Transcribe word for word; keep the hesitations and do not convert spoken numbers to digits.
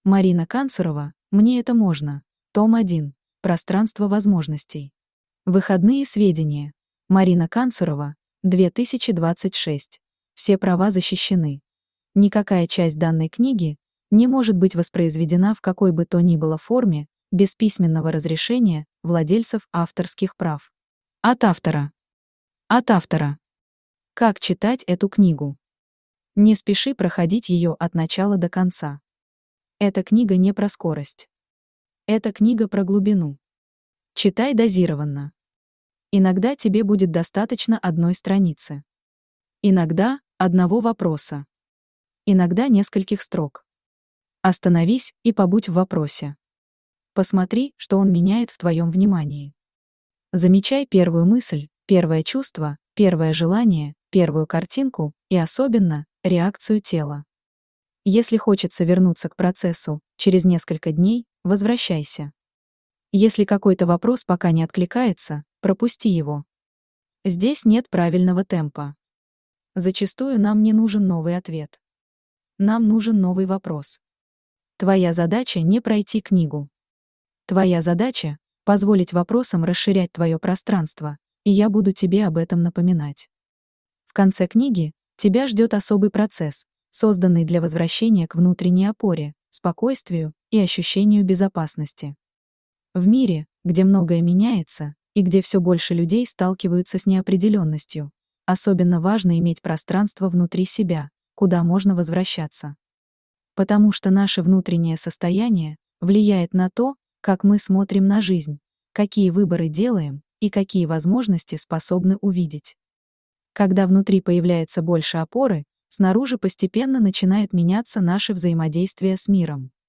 Марина Канцурова, «Мне это можно». Том один. Пространство возможностей. Выходные сведения. Марина Канцурова, две тысячи двадцать шесть. Все права защищены. Никакая часть данной книги не может быть воспроизведена в какой бы то ни было форме без письменного разрешения владельцев авторских прав. От автора. От автора. Как читать эту книгу? Не спеши проходить ее от начала до конца. Эта книга не про скорость. Эта книга про глубину. Читай дозированно. Иногда тебе будет достаточно одной страницы. Иногда одного вопроса. Иногда нескольких строк. Остановись и побудь в вопросе. Посмотри, что он меняет в твоем внимании. Замечай первую мысль, первое чувство, первое желание, первую картинку и особенно реакцию тела. Если хочется вернуться к процессу через несколько дней, возвращайся. Если какой-то вопрос пока не откликается, пропусти его. Здесь нет правильного темпа. Зачастую нам не нужен новый ответ. Нам нужен новый вопрос. Твоя задача не пройти книгу. Твоя задача — позволить вопросам расширять твое пространство, и я буду тебе об этом напоминать. В конце книги тебя ждет особый процесс, созданный для возвращения к внутренней опоре, спокойствию и ощущению безопасности. В мире, где многое меняется, и где все больше людей сталкиваются с неопределенностью, особенно важно иметь пространство внутри себя, куда можно возвращаться. Потому что наше внутреннее состояние влияет на то, как мы смотрим на жизнь, какие выборы делаем и какие возможности способны увидеть. Когда внутри появляется больше опоры, снаружи постепенно начинает меняться наше взаимодействие с миром.